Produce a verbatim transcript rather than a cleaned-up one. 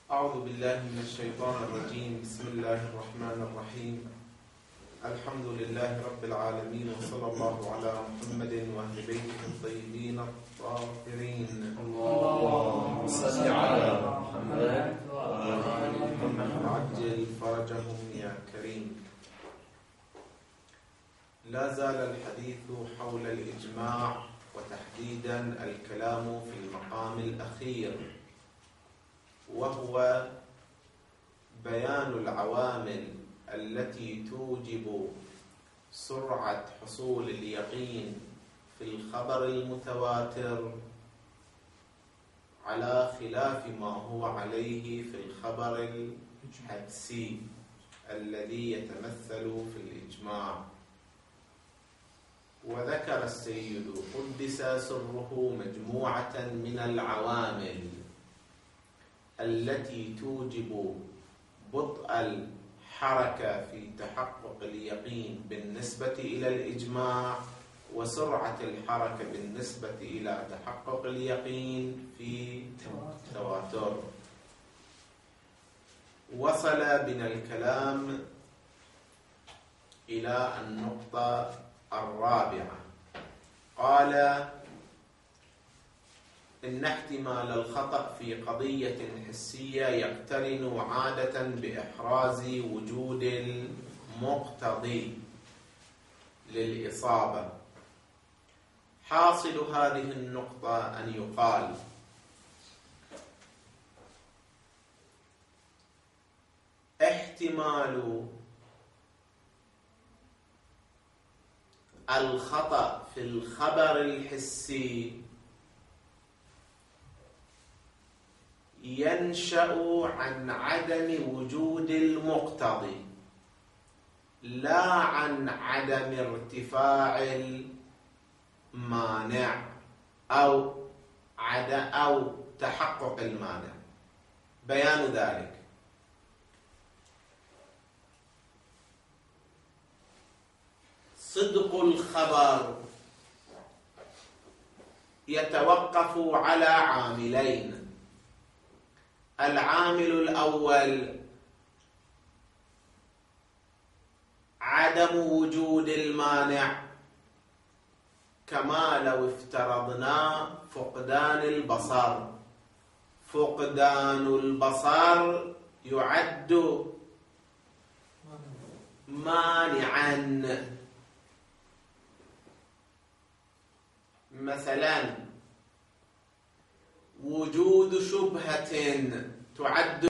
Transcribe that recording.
أعوذ بالله من الشيطان الرجيم. بسم الله الرحمن الرحيم. الحمد لله رب العالمين، وصلى الله على محمد وأهل بيته الطيبين الطاهرين. اللهم صل على محمد وآل محمد عجل فرجهم يا كريم. لا زال الحديث حول الإجماع، وتحديدا الكلام في المقام الأخير، وهو بيان العوامل التي توجب سرعة حصول اليقين في الخبر المتواتر على خلاف ما هو عليه في الخبر الحدسي الذي يتمثل في الإجماع. وذكر السيد قدس سره مجموعة من العوامل التي توجب بطء الحركة في تحقق اليقين بالنسبة إلى الإجماع، وسرعة الحركة بالنسبة إلى تحقق اليقين في التواتر. وصل بنا الكلام إلى النقطة الرابعة. قال: إن احتمال الخطأ في قضية حسية يقترن عادة بإحراز وجود المقتضي للإصابة. حاصل هذه النقطة أن يقال احتمال الخطأ في الخبر الحسي ينشأ عن عدم وجود المقتضي، لا عن عدم ارتفاع المانع أو عد أو تحقق المانع. بيان ذلك: صدق الخبر يتوقف على عاملين. العامل الأول عدم وجود المانع، كما لو افترضنا فقدان البصر. فقدان البصر يعد مانعا. مثلا وجود شبهة تعد